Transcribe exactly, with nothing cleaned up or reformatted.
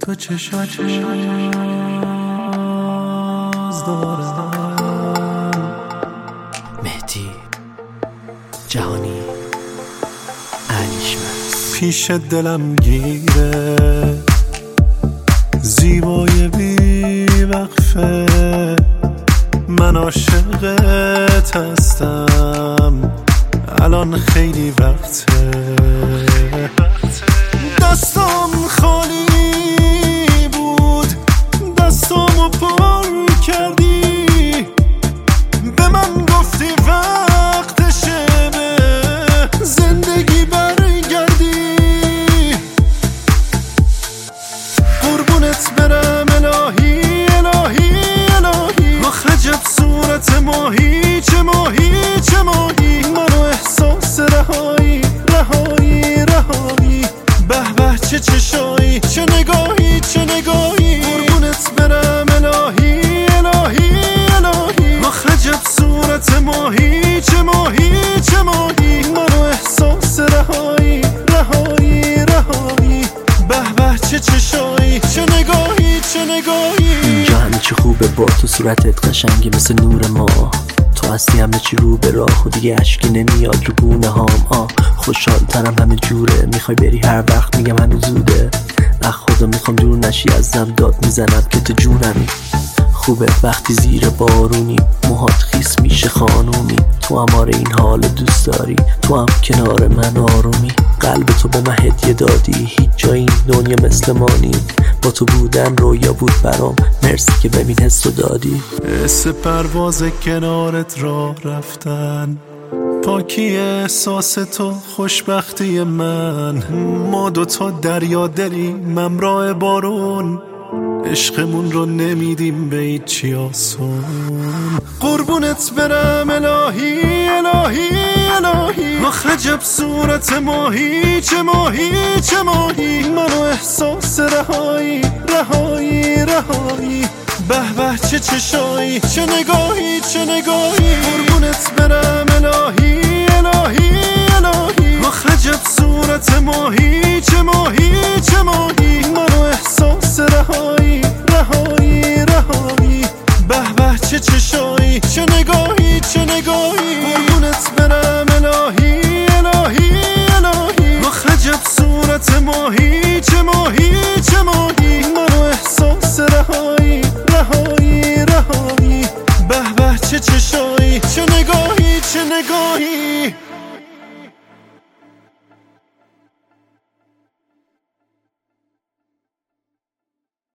تو چشات باز دارم. مهدی جهانی علیشمس پیش دلم گیره زیبای بی وقفه، من عاشقت هستم الان خیلی وقته. دستم خالی بود دستامو پر کردی، به من گفتی وقتشه به زندگی برگردی. قربونت برم الهی الهی الهی، آخ عجب صورت ماهی چه ماهی چه ماهی، منو احساس رهایی رهایی رهایی. به به چه چشایی چه نگاهی چه نگاهی، قربونت برم الهی الهی الهی، آخ عجب صورت ماهی چه ماهی چه ماهی، منو احساس رهایی رهایی رهایی. به به چه چشایی چه نگاهی چه نگاهی. اینجا همه چی خوبه با تو، صورتت قشنگه مثل نور ما، تو هستی همه چی رو به راه و دیگه اشکی نمیاد رو گونه هام. آه خوشحال ترم همه جوره، میخوای بری هر وقت میگم هنوز زوده. اخ خدا میخوام دور نشی ازم، داد میزنم که تو جونمی. خوبه وقتی زیر بارونی موهات خیس میشه خانومی، تو هماره این حال دوست داری، تو هم کنار من آرومی. قلب تو به من هدیه دادی، هیچ جای این دنیا مثل ما نی، با تو بودن رویا بود برام، مرسی که ببین حسو دادی. حس پرواز کنارت راه رفتن، پاکی احساس تو خوشبختی من، ما دوتا دریا دلیم همراه بارون، عشقمون رو نمیدیم به هیچی آسون. قربونت برم الهی الهی الهی، آخ عجب صورت ماهی چه ماهی چه ماهی، منو احساس رهایی رهایی رهایی. به به چه چشایی چه نگاهی چه نگاهی، قربونت برم الهی الهی الهی، آخ عجب صورت ماهی چه ماهی چه ماهی، منو احساس رهایی رهایی رهایی. به به چه چشایی چه نگاهی چه نگاهی، قربونت برم الهی الهی الهی، آخ عجب صورت ماهی چه ماهی چه ماهی، منو احساس رهایی رهایی رهایی. به به چه چشایی چه نگاهی چه نگاهی.